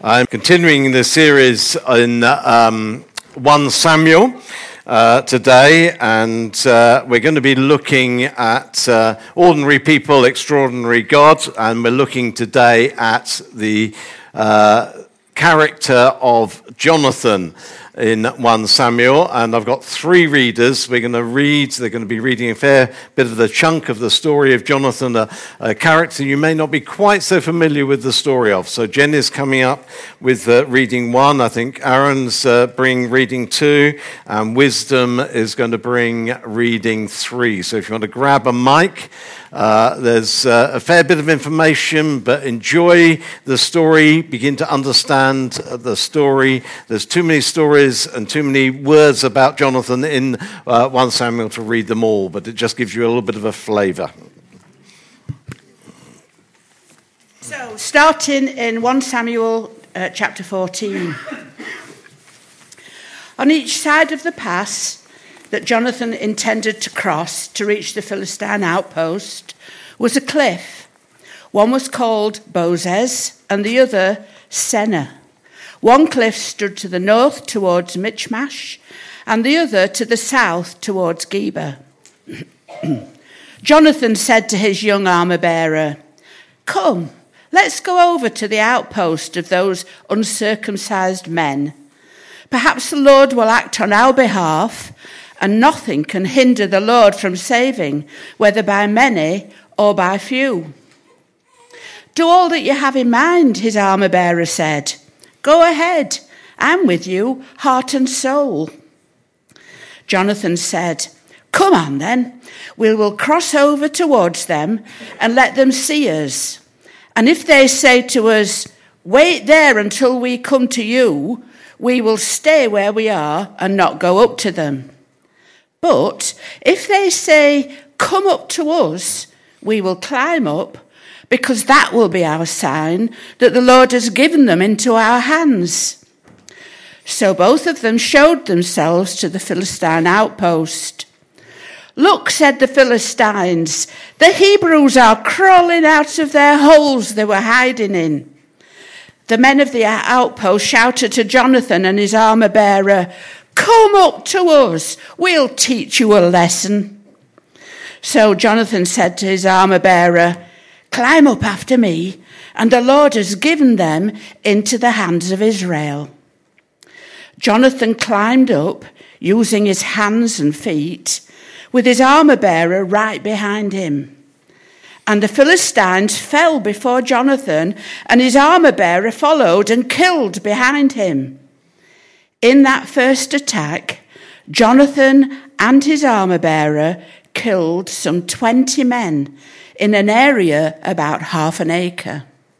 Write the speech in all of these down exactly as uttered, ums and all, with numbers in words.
I'm continuing the series in um, First Samuel uh, today, and uh, we're going to be looking at uh, ordinary people, extraordinary God, and we're looking today at the uh, character of Jonathan in First Samuel, and I've got three readers. We're going to read, they're going to be reading a fair bit of the chunk of the story of Jonathan, a, a character you may not be quite so familiar with the story of. So Jen is coming up with uh, reading one. I think Aaron's uh, bringing reading two, and Wisdom is going to bring reading three. So if you want to grab a mic, Uh, there's uh, a fair bit of information, but enjoy the story, begin to understand the story. There's too many stories and too many words about Jonathan in uh, First Samuel to read them all, but it just gives you a little bit of a flavour. So, starting in First Samuel uh, chapter fourteen. On each side of the pass that Jonathan intended to cross to reach the Philistine outpost was a cliff. One was called Bozez and the other Seneh. One cliff stood to the north towards Michmash and the other to the south towards Geba. Jonathan said to his young armor-bearer, "Come, let's go over to the outpost of those uncircumcised men. Perhaps the Lord will act on our behalf, and nothing can hinder the Lord from saving, whether by many or by few." "Do all that you have in mind," his armor-bearer said. "Go ahead, I'm with you, heart and soul." Jonathan said, "Come on then, we will cross over towards them and let them see us. And if they say to us, 'Wait there until we come to you,' we will stay where we are and not go up to them. But if they say, 'Come up to us,' we will climb up, because that will be our sign that the Lord has given them into our hands." So both of them showed themselves to the Philistine outpost. "Look," said the Philistines, "the Hebrews are crawling out of their holes they were hiding in." The men of the outpost shouted to Jonathan and his armor-bearer, "Come up to us, we'll teach you a lesson." So Jonathan said to his armor-bearer, "Climb up after me, and the Lord has given them into the hands of Israel." Jonathan climbed up, using his hands and feet, with his armor-bearer right behind him. And the Philistines fell before Jonathan, and his armor-bearer followed and killed behind him. In that first attack, Jonathan and his armor-bearer killed some twenty men in an area about half an acre.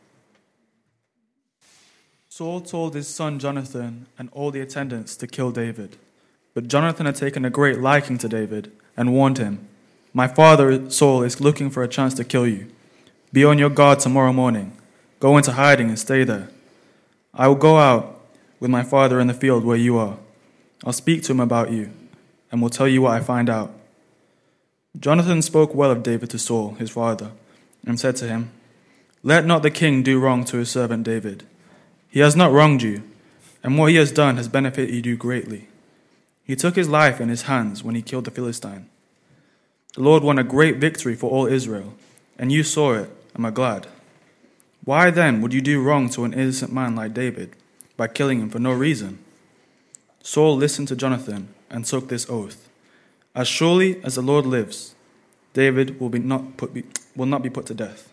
Saul told his son Jonathan and all the attendants to kill David. But Jonathan had taken a great liking to David and warned him, "My father Saul is looking for a chance to kill you. Be on your guard tomorrow morning. Go into hiding and stay there. I will go out with my father in the field where you are. I'll speak to him about you, and will tell you what I find out." Jonathan spoke well of David to Saul, his father, and said to him, "Let not the king do wrong to his servant David. He has not wronged you, and what he has done has benefited you greatly. He took his life in his hands when he killed the Philistine. The Lord won a great victory for all Israel, and you saw it and are glad. Why then would you do wrong to an innocent man like David by killing him for no reason?" Saul listened to Jonathan and took this oath: "As surely as the Lord lives, David will, be not, put, be, will not be put to death."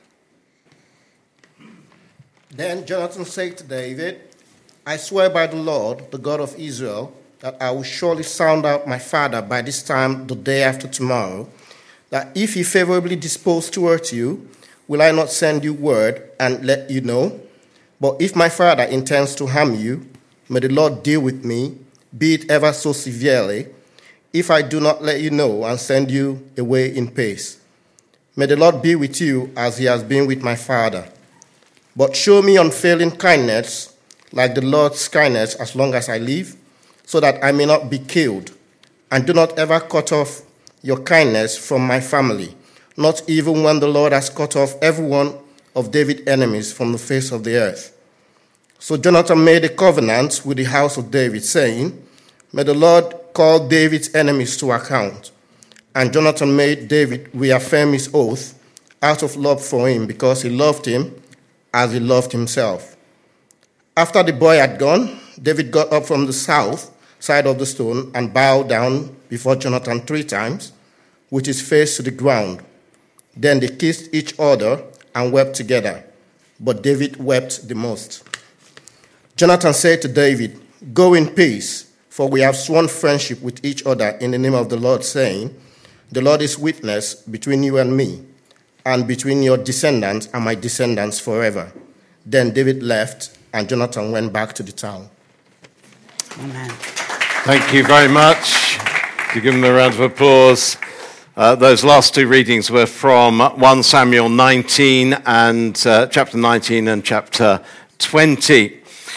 Then Jonathan said to David, "I swear by the Lord, the God of Israel, that I will surely sound out my father by this time the day after tomorrow, that if he favorably disposed towards you, will I not send you word and let you know? But if my father intends to harm you, may the Lord deal with me, be it ever so severely, if I do not let you know and send you away in peace. May the Lord be with you as he has been with my father. But show me unfailing kindness, like the Lord's kindness, as long as I live, so that I may not be killed. And do not ever cut off your kindness from my family, not even when the Lord has cut off every one of David's enemies from the face of the earth." So Jonathan made a covenant with the house of David, saying, "May the Lord call David's enemies to account." And Jonathan made David reaffirm his oath out of love for him, because he loved him as he loved himself. After the boy had gone, David got up from the south side of the stone and bowed down before Jonathan three times, with his face to the ground. Then they kissed each other and wept together, but David wept the most. Jonathan said to David, "Go in peace, for we have sworn friendship with each other in the name of the Lord, saying, 'The Lord is witness between you and me, and between your descendants and my descendants forever.'" Then David left, and Jonathan went back to the town. Amen. Thank you very much. To give them a round of applause. Uh, those last two readings were from First Samuel nineteen and uh, chapter nineteen and chapter twenty.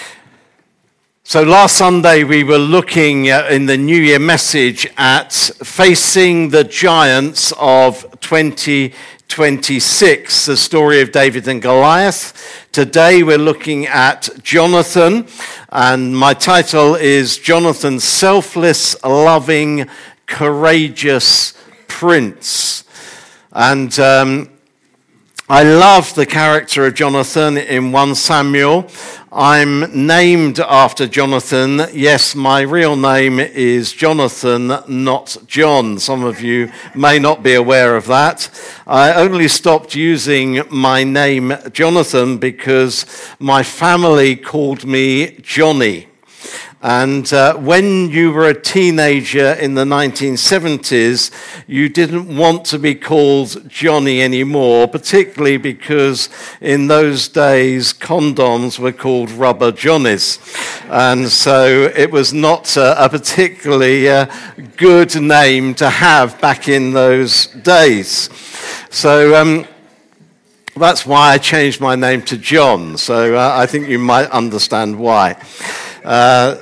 So last Sunday we were looking uh, in the New Year message at facing the giants of twenty twenty-six, the story of David and Goliath. Today we're looking at Jonathan, and my title is Jonathan, Selfless, Loving, Courageous Prince. And um, I love the character of Jonathan in First Samuel. I'm named after Jonathan. Yes, my real name is Jonathan, not John. Some of you may not be aware of that. I only stopped using my name Jonathan because my family called me Johnny. And uh, when you were a teenager in the nineteen seventies, you didn't want to be called Johnny anymore, particularly because in those days condoms were called rubber Johnnies. And so it was not uh, a particularly uh, good name to have back in those days. So um, that's why I changed my name to John. So uh, I think you might understand why. Uh,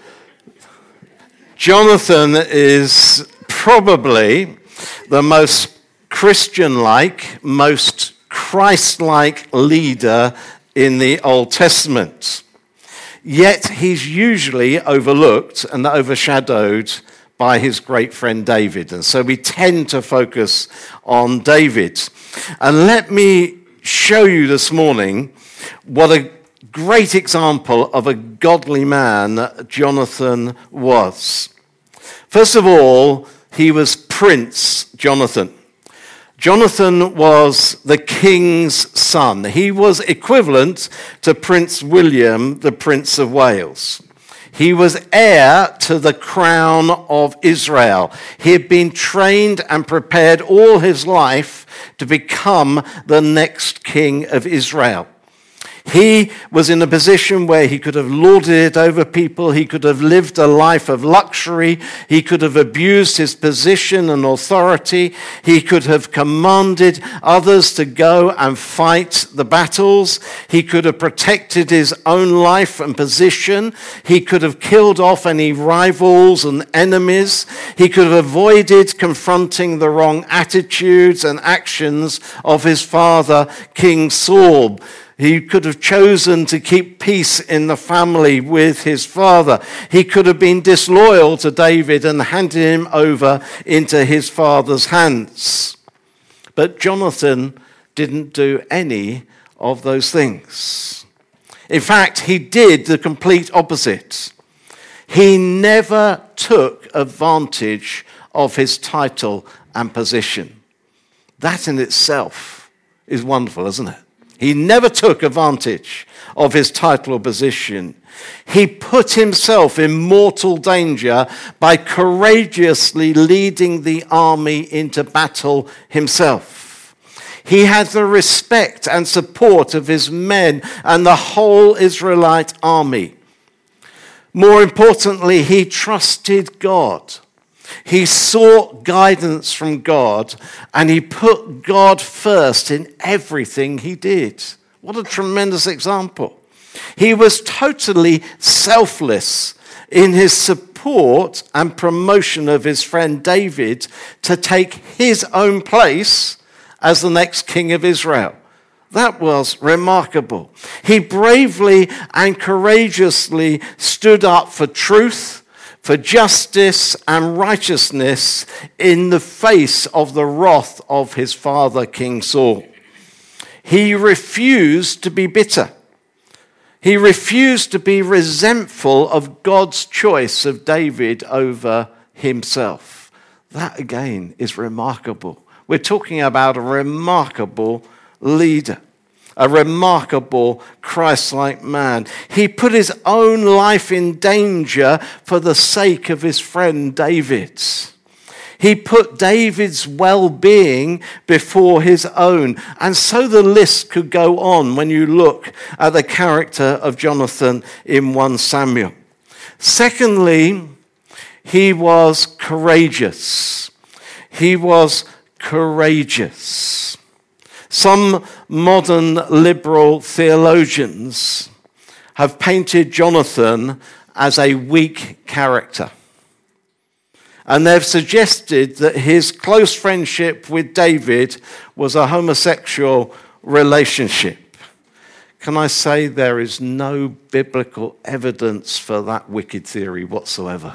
Jonathan is probably the most Christian-like, most Christ-like leader in the Old Testament. Yet he's usually overlooked and overshadowed by his great friend David. And so we tend to focus on David. And let me show you this morning what a great example of a godly man Jonathan was. First of all, he was Prince Jonathan. Jonathan was the king's son. He was equivalent to Prince William, the Prince of Wales. He was heir to the crown of Israel. He had been trained and prepared all his life to become the next king of Israel. He was in a position where he could have lorded it over people. He could have lived a life of luxury. He could have abused his position and authority. He could have commanded others to go and fight the battles. He could have protected his own life and position. He could have killed off any rivals and enemies. He could have avoided confronting the wrong attitudes and actions of his father, King Saul. He could have chosen to keep peace in the family with his father. He could have been disloyal to David and handed him over into his father's hands. But Jonathan didn't do any of those things. In fact, he did the complete opposite. He never took advantage of his title and position. That in itself is wonderful, isn't it? He never took advantage of his title or position. He put himself in mortal danger by courageously leading the army into battle himself. He had the respect and support of his men and the whole Israelite army. More importantly, he trusted God. He sought guidance from God, and he put God first in everything he did. What a tremendous example. He was totally selfless in his support and promotion of his friend David to take his own place as the next king of Israel. That was remarkable. He bravely and courageously stood up for truth, for justice and righteousness in the face of the wrath of his father, King Saul. He refused to be bitter. He refused to be resentful of God's choice of David over himself. That again is remarkable. We're talking about a remarkable leader, a remarkable Christ-like man. He put his own life in danger for the sake of his friend David. He put David's well-being before his own. And so the list could go on when you look at the character of Jonathan in First Samuel. Secondly, he was courageous. He was courageous. Some modern liberal theologians have painted Jonathan as a weak character. And they've suggested that his close friendship with David was a homosexual relationship. Can I say there is no biblical evidence for that wicked theory whatsoever?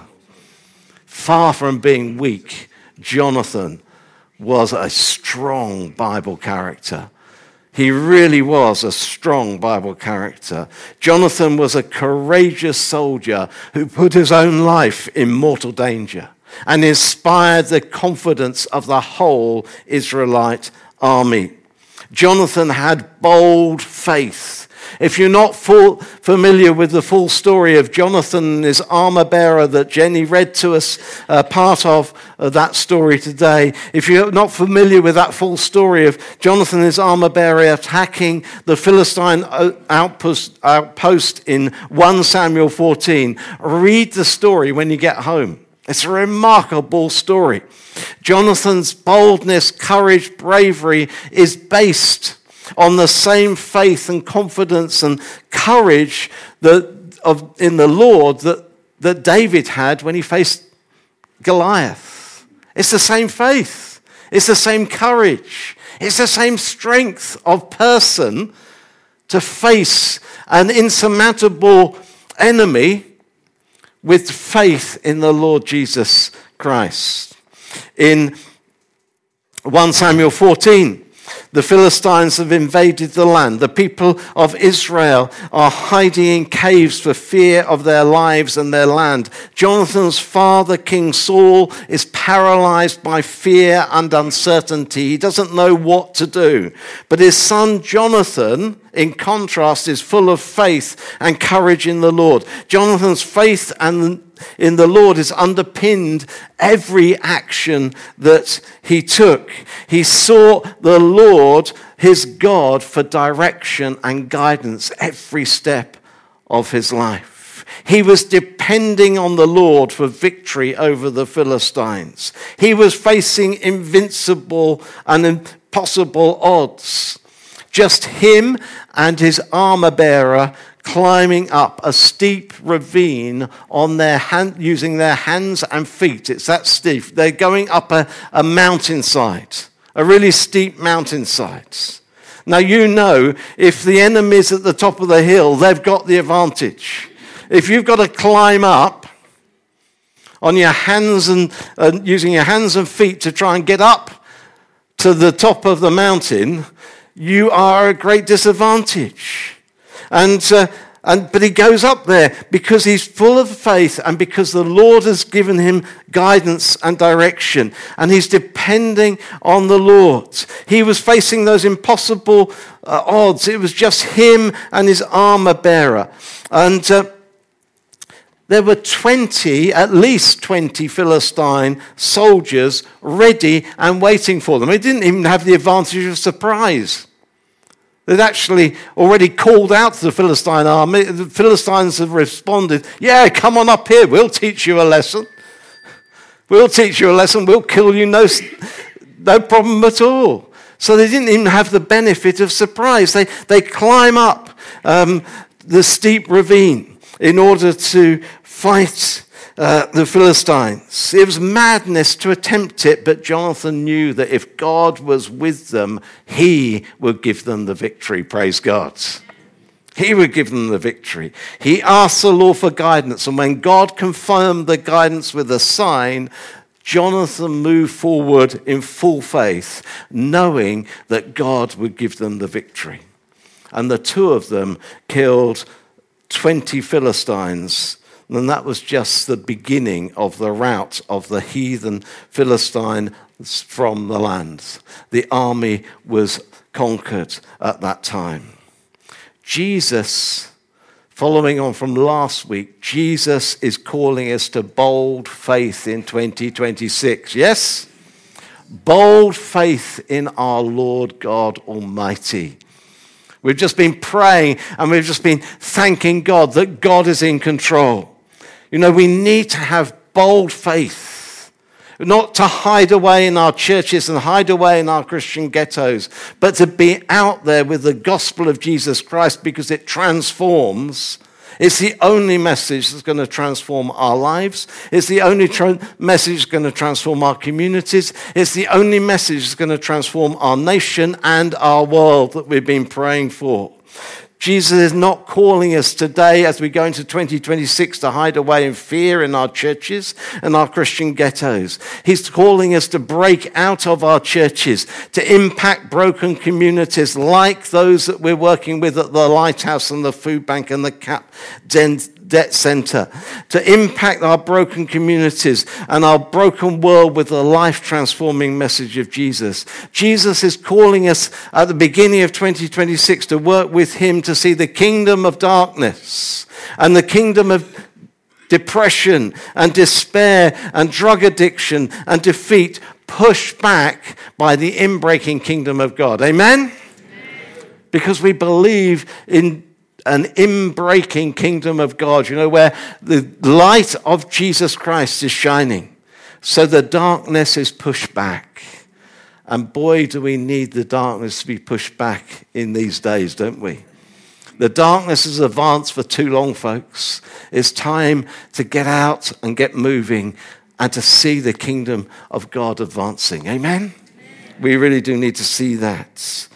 Far from being weak, Jonathan was a strong Bible character. He really was a strong Bible character. Jonathan was a courageous soldier who put his own life in mortal danger and inspired the confidence of the whole Israelite army. Jonathan had bold faith. If you're not full, familiar with the full story of Jonathan and his armor bearer that Jenny read to us, uh, part of uh, that story today, if you're not familiar with that full story of Jonathan and his armor bearer attacking the Philistine outpost, outpost in First Samuel fourteen, read the story when you get home. It's a remarkable story. Jonathan's boldness, courage, bravery is based on the same faith and confidence and courage that of in the Lord that, that David had when he faced Goliath. It's the same faith. It's the same courage. It's the same strength of person to face an insurmountable enemy with faith in the Lord Jesus Christ. In First Samuel fourteen, the Philistines have invaded the land. The people of Israel are hiding in caves for fear of their lives and their land. Jonathan's father, King Saul, is paralyzed by fear and uncertainty. He doesn't know what to do. But his son Jonathan, in contrast, is full of faith and courage in the Lord. Jonathan's faith and in the Lord has underpinned every action that he took. He sought the Lord, his God, for direction and guidance every step of his life. He was depending on the Lord for victory over the Philistines. He was facing invincible and impossible odds. Just him and his armor bearer climbing up a steep ravine on their hand, using their hands and feet. It's that steep. They're going up a, a mountainside, a really steep mountainside. Now, you know, if the enemy's at the top of the hill, they've got the advantage. If you've got to climb up on your hands and uh, using your hands and feet to try and get up to the top of the mountain, you are at a great disadvantage. And, uh, and but he goes up there because he's full of faith and because the Lord has given him guidance and direction. And he's depending on the Lord. He was facing those impossible uh, odds. It was just him and his armor bearer. And uh, there were twenty, at least twenty Philistine soldiers ready and waiting for them. They didn't even have the advantage of surprise. They'd actually already called out to the Philistine army. The Philistines have responded, yeah, come on up here. We'll teach you a lesson. We'll teach you a lesson. We'll kill you. No, no problem at all. So they didn't even have the benefit of surprise. They, they climb up um, the steep ravine in order to fight uh, the Philistines. It was madness to attempt it, but Jonathan knew that if God was with them, he would give them the victory. Praise God. He would give them the victory. He asked the Lord for guidance, and when God confirmed the guidance with a sign, Jonathan moved forward in full faith, knowing that God would give them the victory. And the two of them killed twenty Philistines, and that was just the beginning of the rout of the heathen Philistines from the land. The army was conquered at that time. Jesus, following on from last week, Jesus is calling us to bold faith in twenty twenty-six. Yes? Bold faith in our Lord God Almighty. We've just been praying and we've just been thanking God that God is in control. You know, we need to have bold faith, not to hide away in our churches and hide away in our Christian ghettos, but to be out there with the gospel of Jesus Christ because it transforms. It's the only message that's going to transform our lives. It's the only tra- message that's going to transform our communities. It's the only message that's going to transform our nation and our world that we've been praying for. Jesus is not calling us today as we go into twenty twenty-six to hide away in fear in our churches and our Christian ghettos. He's calling us to break out of our churches, to impact broken communities like those that we're working with at the Lighthouse and the Food Bank and the Cap Debt Centre, to impact our broken communities and our broken world with the life-transforming message of Jesus. Jesus is calling us at the beginning of twenty twenty-six to work with him to see the kingdom of darkness and the kingdom of depression and despair and drug addiction and defeat pushed back by the inbreaking kingdom of God. Amen? Amen. Because we believe in an inbreaking kingdom of God, you know, where the light of Jesus Christ is shining. So the darkness is pushed back. And boy, do we need the darkness to be pushed back in these days, don't we? The darkness has advanced for too long, folks. It's time to get out and get moving and to see the kingdom of God advancing. Amen? Amen. We really do need to see that.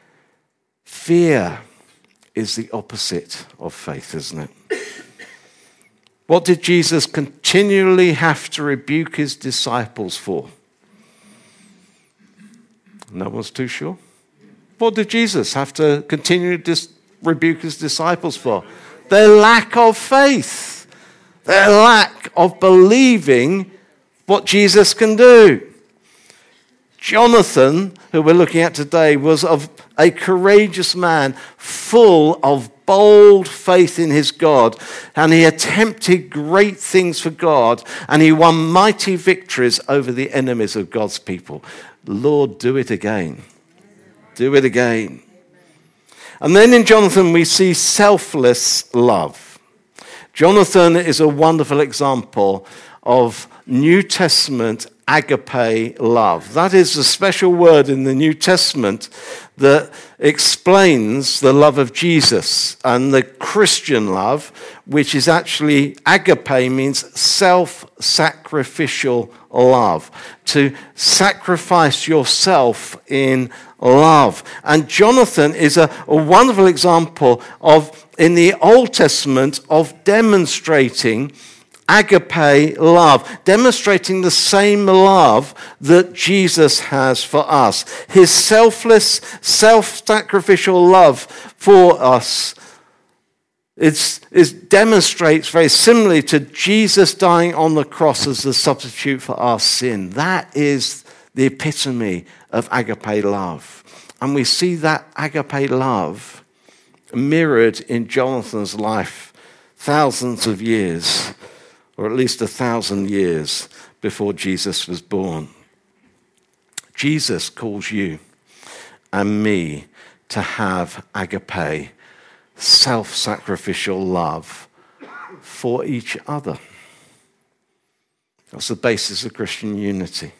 Fear is the opposite of faith, isn't it? What did Jesus continually have to rebuke his disciples for? No one's too sure. What did Jesus have to continue to dis- rebuke his disciples for? Their lack of faith. Their lack of believing what Jesus can do. Jonathan, who we're looking at today, was of a courageous man, full of bold faith in his God, and he attempted great things for God, and he won mighty victories over the enemies of God's people. Lord, do it again. Do it again. And then in Jonathan, we see selfless love. Jonathan is a wonderful example of New Testament agape love. That is a special word in the New Testament that explains the love of Jesus and the Christian love, which is actually agape, means self-sacrificial love, to sacrifice yourself in love. And Jonathan is a, a wonderful example of, in the Old Testament, of demonstrating agape love, demonstrating the same love that Jesus has for us. His selfless, self-sacrificial love for us It's, it demonstrates very similarly to Jesus dying on the cross as the substitute for our sin. That is the epitome of agape love. And we see that agape love mirrored in Jonathan's life thousands of years, or at least a thousand years before Jesus was born. Jesus calls you and me to have agape, self-sacrificial love for each other. That's the basis of Christian unity.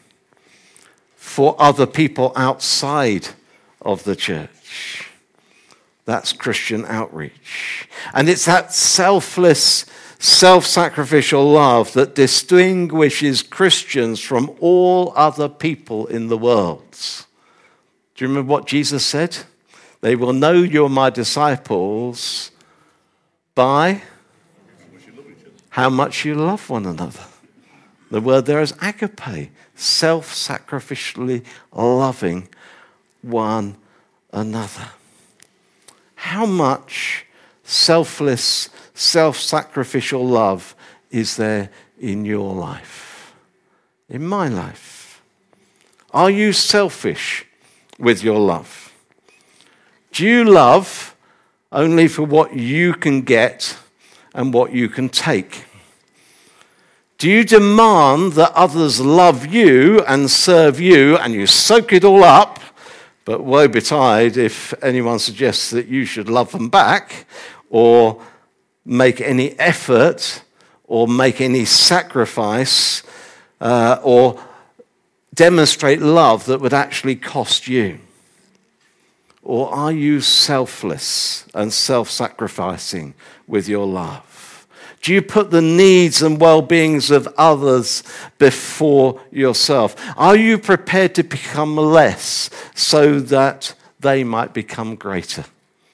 For other people outside of the church. That's Christian outreach. And it's that selfless self-sacrificial love that distinguishes Christians from all other people in the world. Do you remember what Jesus said? They will know you're my disciples by how much you love one another. The word there is agape, self-sacrificially loving one another. How much selfless, self-sacrificial love is there in your life? In my life? Are you selfish with your love? Do you love only for what you can get and what you can take? Do you demand that others love you and serve you and you soak it all up, but woe betide if anyone suggests that you should love them back or make any effort or make any sacrifice uh, or demonstrate love that would actually cost you? Or are you selfless and self-sacrificing with your love? Do you put the needs and well-beings of others before yourself? Are you prepared to become less so that they might become greater?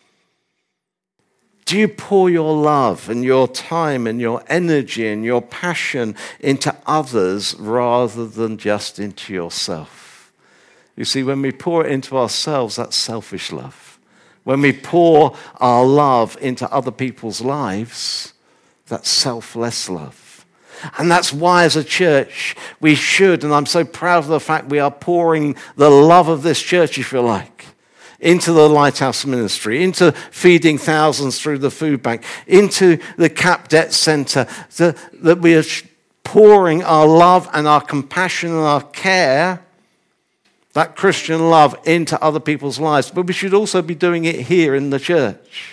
Do you pour your love and your time and your energy and your passion into others rather than just into yourself? You see, when we pour it into ourselves, that's selfish love. When we pour our love into other people's lives, that's selfless love. And that's why as a church we should, and I'm so proud of the fact we are pouring the love of this church, if you like, into the Lighthouse Ministry, into feeding thousands through the food bank, into the Cap Debt Centre, the, that we are pouring our love and our compassion and our care, that Christian love, into other people's lives. But we should also be doing it here in the church.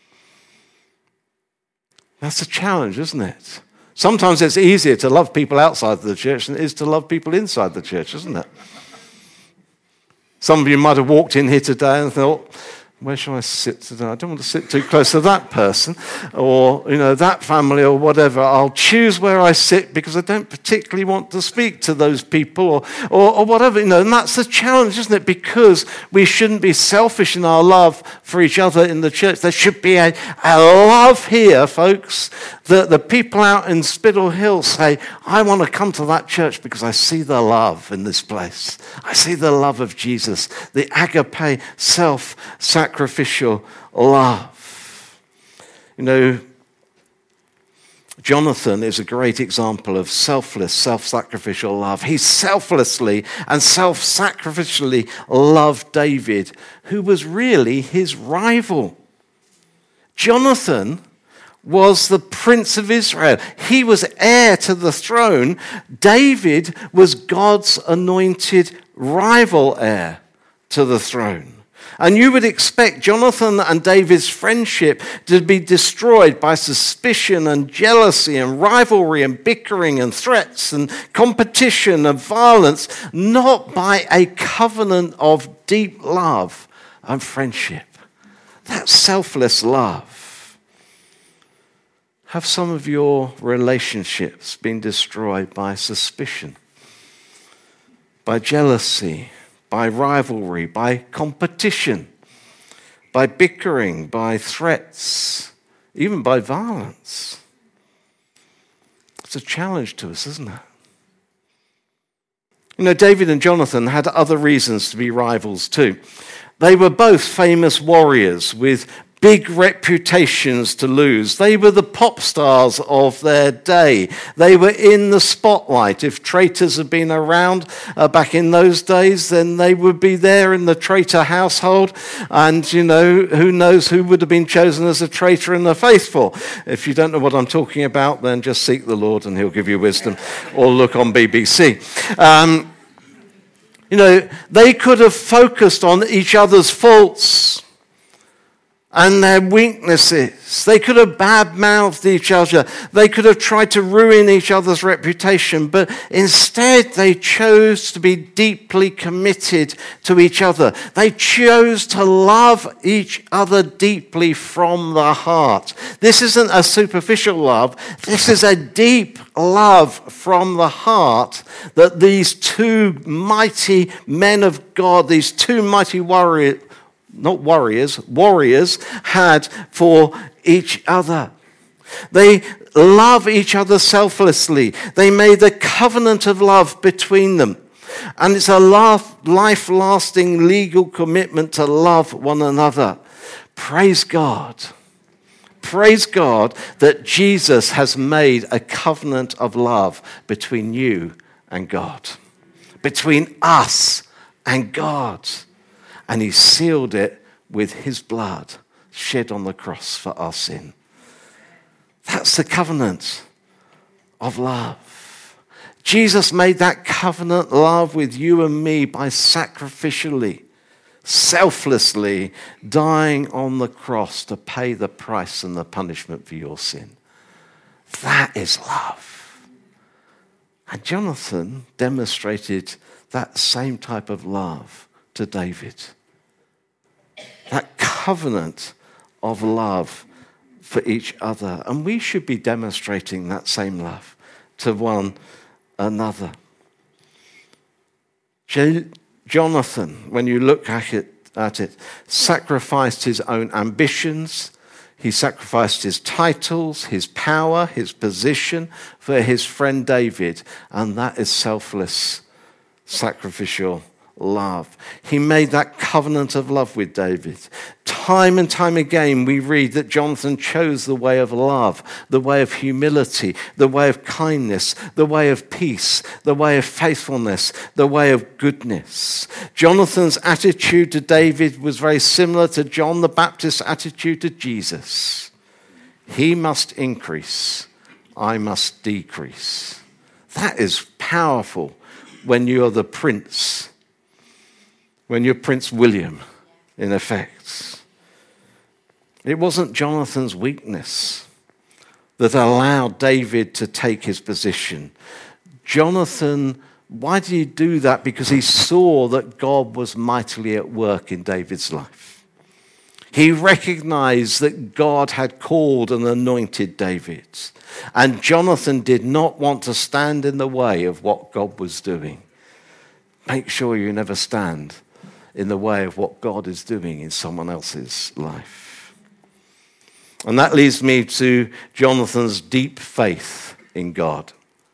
That's a challenge, isn't it? Sometimes it's easier to love people outside the church than it is to love people inside the church, isn't it? Some of you might have walked in here today and thought, where shall I sit today? I don't want to sit too close to that person or, you know, that family or whatever. I'll choose where I sit because I don't particularly want to speak to those people or, or, or whatever. You know, and that's the challenge, isn't it? Because we shouldn't be selfish in our love for each other in the church. There should be a, a love here, folks, that the people out in Spiddle Hill say, I want to come to that church because I see the love in this place. I see the love of Jesus, the agape, self-sacrificial love. You know, Jonathan is a great example of selfless, self-sacrificial love. He selflessly and self-sacrificially loved David, who was really his rival. Jonathan was the prince of Israel. He was heir to the throne. David was God's anointed rival heir to the throne. And you would expect Jonathan and David's friendship to be destroyed by suspicion and jealousy and rivalry and bickering and threats and competition and violence, not by a covenant of deep love and friendship. That's selfless love. Have some of your relationships been destroyed by suspicion, by jealousy, by rivalry, by competition, by bickering, by threats, even by violence? It's a challenge to us, isn't it? You know, David and Jonathan had other reasons to be rivals too. They were both famous warriors with big reputations to lose. They were the pop stars of their day. They were in the spotlight. If traitors had been around uh, back in those days, then they would be there in the traitor household. And, you know, who knows who would have been chosen as a traitor in the faithful. If you don't know what I'm talking about, then just seek the Lord and he'll give you wisdom. Or look on B B C. Um, you know, they could have focused on each other's faults and their weaknesses. They could have bad-mouthed each other. They could have tried to ruin each other's reputation, but instead they chose to be deeply committed to each other. They chose to love each other deeply from the heart. This isn't a superficial love. This is a deep love from the heart that these two mighty men of God, these two mighty warriors, not warriors, warriors had for each other. They love each other selflessly. They made a covenant of love between them. And it's a life-lasting legal commitment to love one another. Praise God. Praise God that Jesus has made a covenant of love between you and God. Between us and God. And he sealed it with his blood shed on the cross for our sin. That's the covenant of love. Jesus made that covenant love with you and me by sacrificially, selflessly dying on the cross to pay the price and the punishment for your sin. That is love. And Jonathan demonstrated that same type of love to David. That covenant of love for each other. And we should be demonstrating that same love to one another. J- Jonathan, when you look at it, at it, sacrificed his own ambitions. He sacrificed his titles, his power, his position for his friend David. And that is selfless, sacrificial love. He made that covenant of love with David. Time and time again, we read that Jonathan chose the way of love, the way of humility, the way of kindness, the way of peace, the way of faithfulness, the way of goodness. Jonathan's attitude to David was very similar to John the Baptist's attitude to Jesus. He must increase, I must decrease. That is powerful when you are the prince. When you're Prince William, in effect. It wasn't Jonathan's weakness that allowed David to take his position. Jonathan, why did he do that? Because he saw that God was mightily at work in David's life. He recognized that God had called and anointed David. And Jonathan did not want to stand in the way of what God was doing. Make sure you never stand in the way of what God is doing in someone else's life. And that leads me to Jonathan's deep faith in God.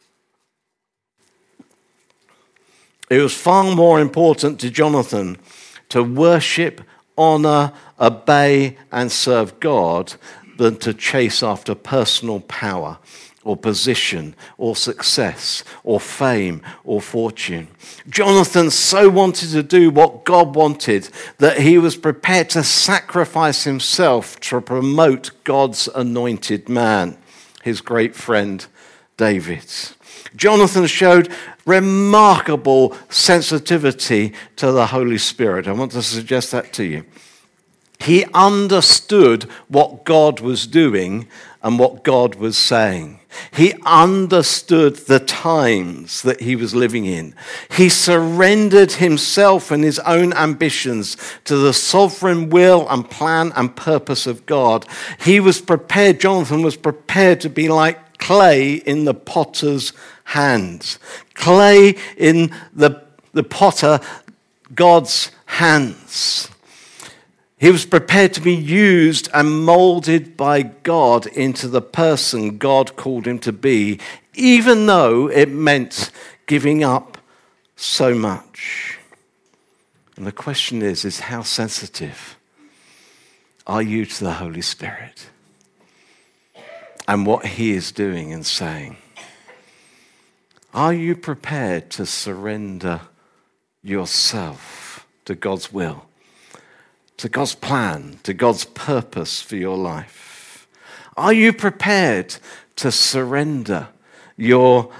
It was far more important to Jonathan to worship, honor, obey, and serve God than to chase after personal power or position, or success, or fame, or fortune. Jonathan so wanted to do what God wanted that he was prepared to sacrifice himself to promote God's anointed man, his great friend David. Jonathan showed remarkable sensitivity to the Holy Spirit. I want to suggest that to you. He understood what God was doing and what God was saying. He understood the times that he was living in. He surrendered himself and his own ambitions to the sovereign will and plan and purpose of God. He was prepared, Jonathan was prepared to be like clay in the potter's hands. Clay in the, the potter, God's hands. He was prepared to be used and molded by God into the person God called him to be, even though it meant giving up so much. And the question is, is how sensitive are you to the Holy Spirit and what he is doing and saying? Are you prepared to surrender yourself to God's will, to God's plan, to God's purpose for your life? Are you prepared to surrender your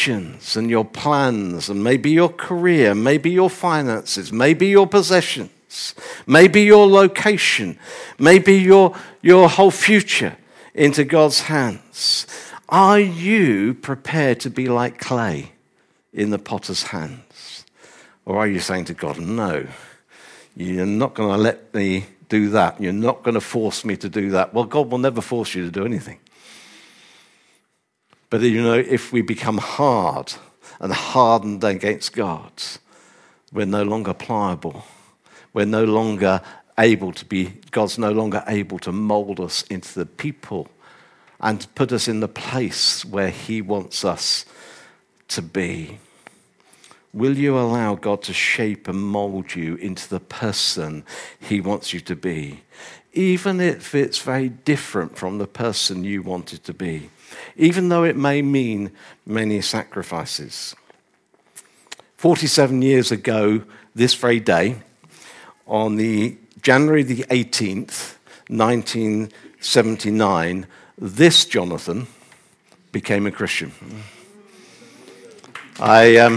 ambitions and your plans and maybe your career, maybe your finances, maybe your possessions, hands. Maybe your location, maybe your, your whole future into God's hands. Are you prepared to be like clay in the potter's hands? Or are you saying to God, no, you're not going to let me do that. You're not going to force me to do that. Well, God will never force you to do anything. But you know, if we become hard and hardened against God, we're no longer pliable. We're no longer able to be, God's no longer able to mold us into the people and put us in the place where he wants us to be. Will you allow God to shape and mold you into the person he wants you to be, even if it's very different from the person you wanted to be, even though it may mean many sacrifices? forty-seven years ago, this very day, on the January the eighteenth, nineteen seventy-nine, this Jonathan became a Christian. I, um,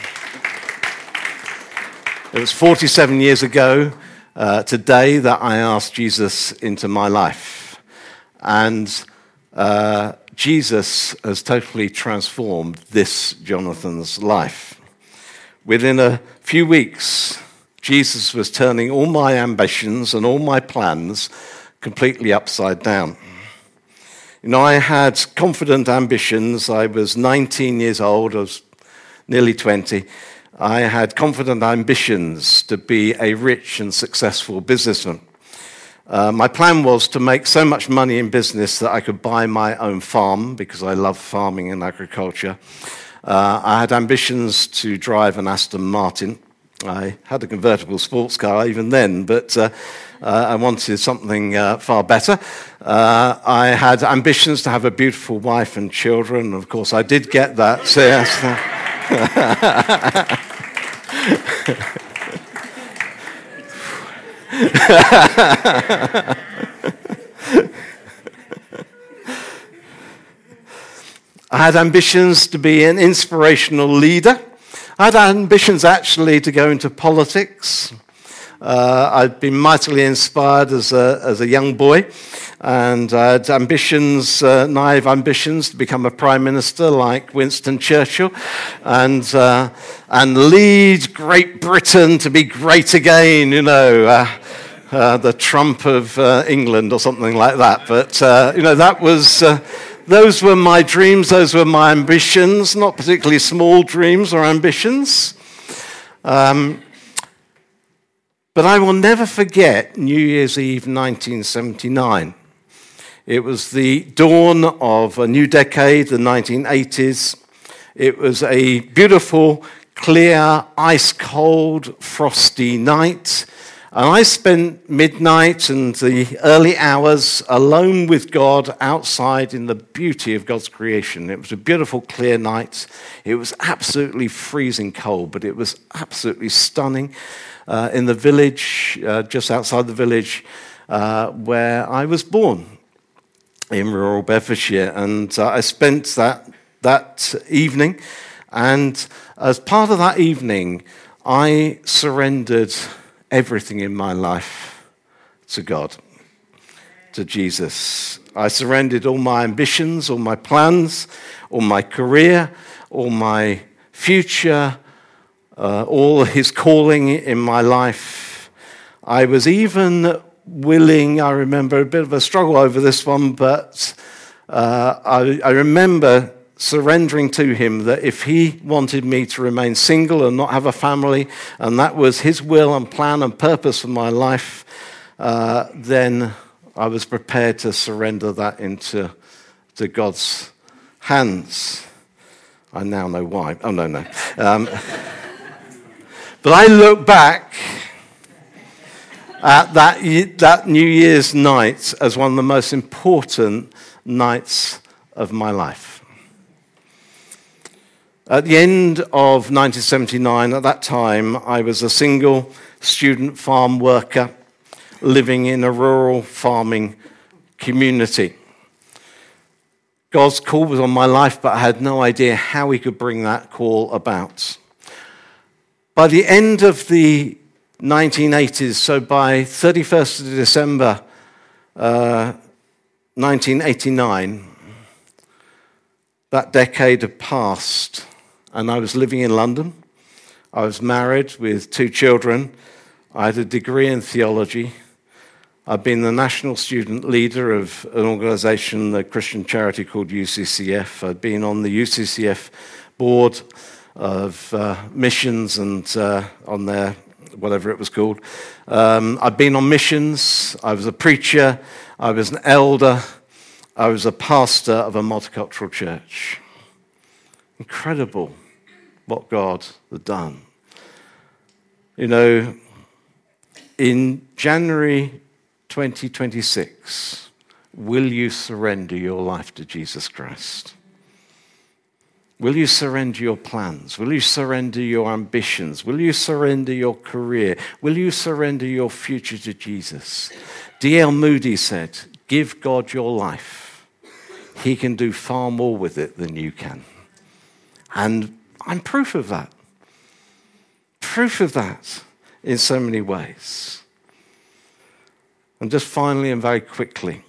it was forty-seven years ago uh, today that I asked Jesus into my life. And uh, Jesus has totally transformed this Jonathan's life. Within a few weeks, Jesus was turning all my ambitions and all my plans completely upside down. You know, I had confident ambitions. I was nineteen years old. I was nearly twenty. I had confident ambitions to be a rich and successful businessman. Uh, my plan was to make so much money in business that I could buy my own farm, because I love farming and agriculture. Uh, I had ambitions to drive an Aston Martin. I had a convertible sports car even then, but uh, uh, I wanted something uh, far better. Uh, I had ambitions to have a beautiful wife and children. Of course, I did get that. So yes. I had ambitions to be an inspirational leader. I had ambitions actually to go into politics. Uh, I'd been mightily inspired as a, as a young boy, and I had ambitions, uh, naive ambitions, to become a prime minister like Winston Churchill, and uh, and lead Great Britain to be great again. You know, uh, uh, the Trump of uh, England or something like that. But uh, you know, that was. Uh, Those were my dreams, those were my ambitions, not particularly small dreams or ambitions. Um, but I will never forget New Year's Eve nineteen seventy-nine. It was the dawn of a new decade, the nineteen eighties. It was a beautiful, clear, ice-cold, frosty night. And I spent midnight and the early hours alone with God outside in the beauty of God's creation. It was a beautiful, clear night. It was absolutely freezing cold, but it was absolutely stunning. Uh, in the village, uh, just outside the village uh, where I was born, in rural Bedfordshire. And uh, I spent that, that evening, and as part of that evening, I surrendered everything in my life to God, to Jesus. I surrendered all my ambitions, all my plans, all my career, all my future, uh, all his calling in my life. I was even willing, I remember a bit of a struggle over this one, but uh, I, I remember surrendering to him that if he wanted me to remain single and not have a family, and that was his will and plan and purpose for my life, uh, then I was prepared to surrender that into to God's hands. I now know why. Oh, no, no. Um, but I look back at that, that New Year's night as one of the most important nights of my life. At the end of nineteen seventy-nine, at that time, I was a single student farm worker living in a rural farming community. God's call was on my life, but I had no idea how he could bring that call about. By the end of the nineteen eighties. So by thirty-first of December uh, nineteen eighty-nine, that decade had passed, and I was living in London. I was married with two children. I had a degree in theology. I've been the national student leader of an organisation, a Christian charity called U C C F. I'd been on the U C C F board of uh, missions and uh, on their, whatever it was called. Um, I've been on missions. I was a preacher. I was an elder. I was a pastor of a multicultural church. Incredible what God had done. You know, in January twenty twenty-six, will you surrender your life to Jesus Christ? Will you surrender your plans? Will you surrender your ambitions? Will you surrender your career? Will you surrender your future to Jesus? D L Moody said, give God your life. He can do far more with it than you can. And I'm proof of that. Proof of that in so many ways. And just finally and very quickly,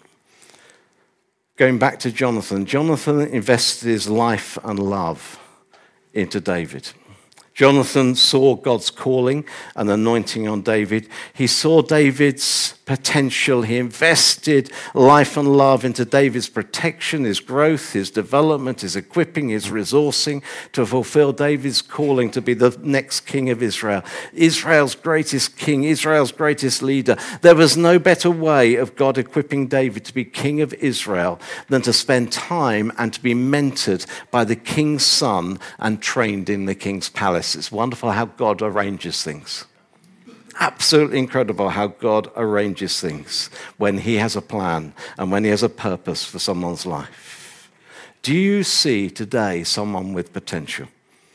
going back to Jonathan, Jonathan invested his life and love into David. Jonathan saw God's calling and anointing on David. He saw David's potential. He invested life and love into David's protection, his growth, his development, his equipping, his resourcing to fulfill David's calling to be the next king of Israel. Israel's greatest king, Israel's greatest leader. There was no better way of God equipping David to be king of Israel than to spend time and to be mentored by the king's son and trained in the king's palace. It's wonderful how God arranges things. Absolutely incredible how God arranges things when he has a plan and when he has a purpose for someone's life. Do you see today someone with potential?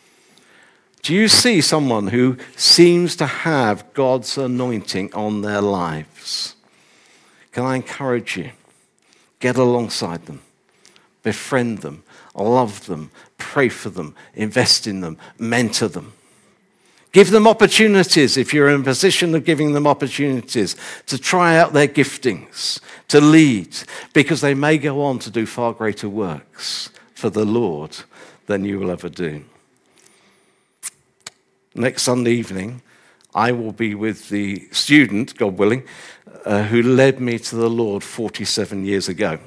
Do you see someone who seems to have God's anointing on their lives? Can I encourage you? Get alongside them. Befriend them. Love them. Pray for them. Invest in them. Mentor them. Give them opportunities if you're in a position of giving them opportunities to try out their giftings, to lead, because they may go on to do far greater works for the Lord than you will ever do. Next Sunday evening, I will be with the student, God willing, uh, who led me to the Lord forty-seven years ago.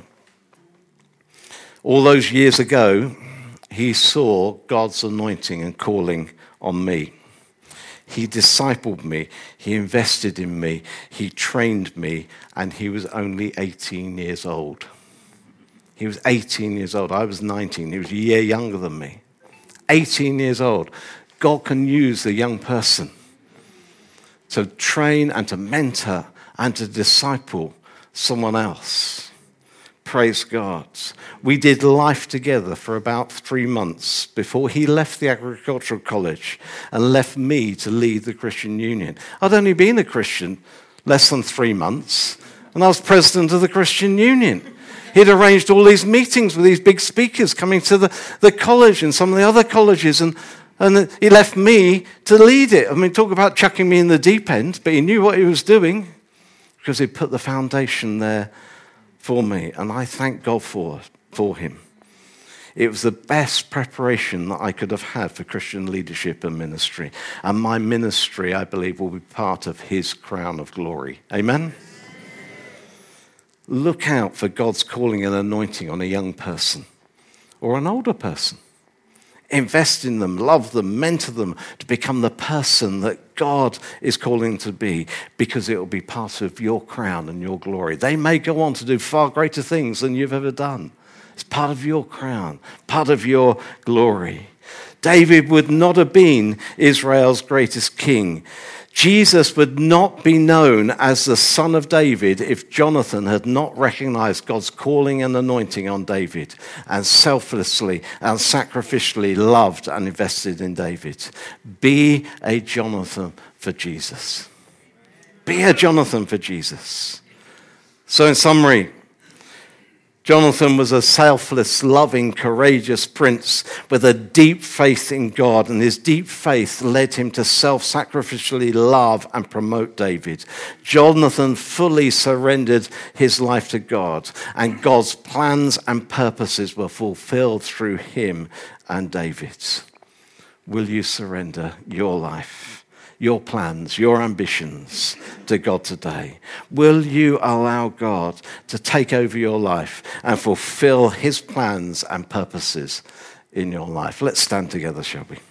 All those years ago, he saw God's anointing and calling on me. He discipled me, he invested in me, he trained me, and he was only eighteen years old. He was eighteen years old. I was nineteen. He was a year younger than me. eighteen years old. God can use a young person to train and to mentor and to disciple someone else. Praise God. We did life together for about three months before he left the agricultural college and left me to lead the Christian Union. I'd only been a Christian less than three months, and I was president of the Christian Union. He'd arranged all these meetings with these big speakers coming to the, the college and some of the other colleges, and, and he left me to lead it. I mean, talk about chucking me in the deep end, but he knew what he was doing because he put the foundation there for me, and I thank God for, for him. It was the best preparation that I could have had for Christian leadership and ministry. And my ministry, I believe, will be part of his crown of glory. Amen? Look out for God's calling and anointing on a young person or an older person. Invest in them, love them, mentor them to become the person that God is calling to be, because it will be part of your crown and your glory. They may go on to do far greater things than you've ever done. It's part of your crown, part of your glory. David would not have been Israel's greatest king. Jesus would not be known as the son of David if Jonathan had not recognized God's calling and anointing on David and selflessly and sacrificially loved and invested in David. Be a Jonathan for Jesus. Be a Jonathan for Jesus. So in summary, Jonathan was a selfless, loving, courageous prince with a deep faith in God, and his deep faith led him to self-sacrificially love and promote David. Jonathan fully surrendered his life to God, and God's plans and purposes were fulfilled through him and David. Will you surrender your life, your plans, your ambitions to God today? Will you allow God to take over your life and fulfill his plans and purposes in your life? Let's stand together, shall we?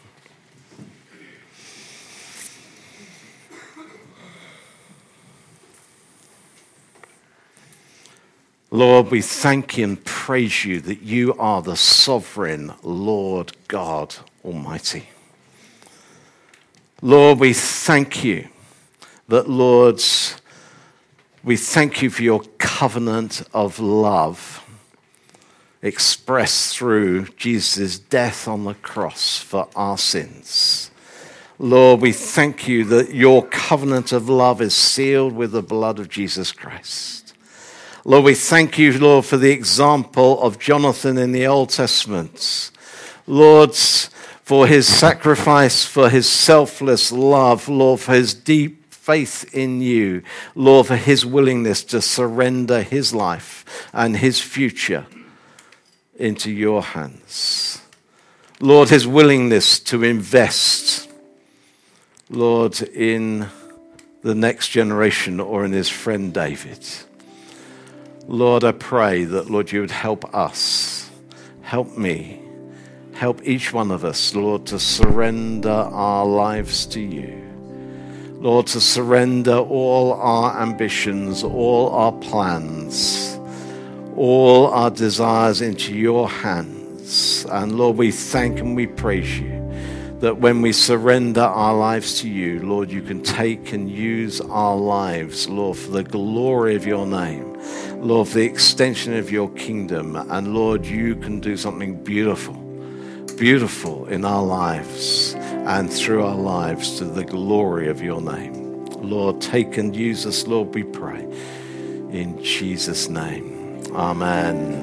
Lord, we thank you and praise you that you are the sovereign Lord God Almighty. Lord, we thank you that, Lord, we thank you for your covenant of love expressed through Jesus' death on the cross for our sins. Lord, we thank you that your covenant of love is sealed with the blood of Jesus Christ. Lord, we thank you, Lord, for the example of Jonathan in the Old Testament. Lord, for his sacrifice, for his selfless love, Lord, for his deep faith in you, Lord, for his willingness to surrender his life and his future into your hands. Lord, his willingness to invest, Lord, in the next generation or in his friend David. Lord, I pray that, Lord, you would help us, help me, help each one of us, Lord, to surrender our lives to you. Lord, to surrender all our ambitions, all our plans, all our desires into your hands. And Lord, we thank and we praise you that when we surrender our lives to you, Lord, you can take and use our lives, Lord, for the glory of your name, Lord, for the extension of your kingdom. And Lord, you can do something beautiful, beautiful in our lives and through our lives to the glory of your name. Lord, take and use us, Lord, we pray. In Jesus' name, amen.